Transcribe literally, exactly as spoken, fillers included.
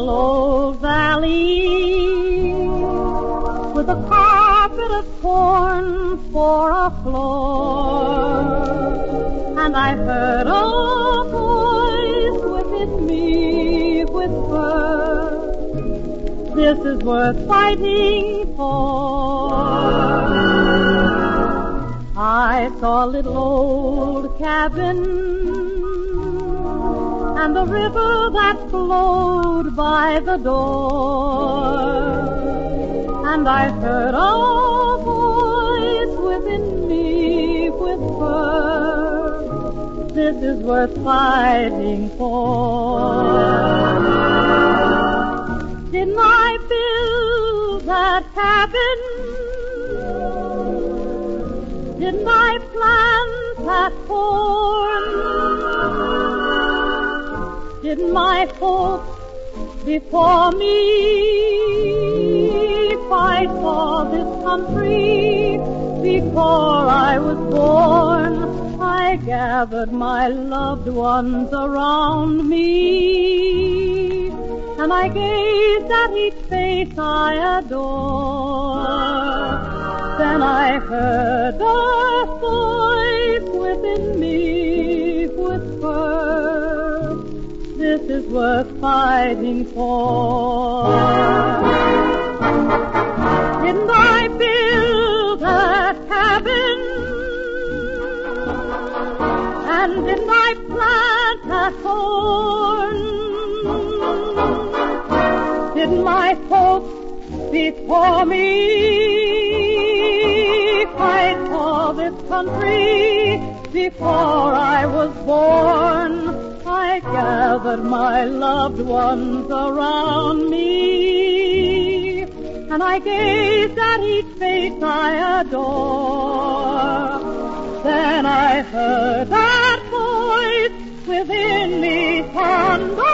little old valley with a carpet of corn for a floor, and I heard a voice within me whisper, this is worth fighting for. I saw a little old cabin and the river that flowed by the door, and I heard a voice within me whisper, this is worth fighting for. Didn't I build that cabin? Didn't I plant that corn? Didn't my folks before me fight for this country before I was born? I gathered my loved ones around me, and I gazed at each face I adore. Then I heard the voice within me whisper, this is worth fighting for. Didn't I build a cabin? And didn't I plant a corn? Didn't my folks before me fight for this country before I was born? I gathered my loved ones around me, and I gazed at each face I adore. Then I heard that voice within me thunder,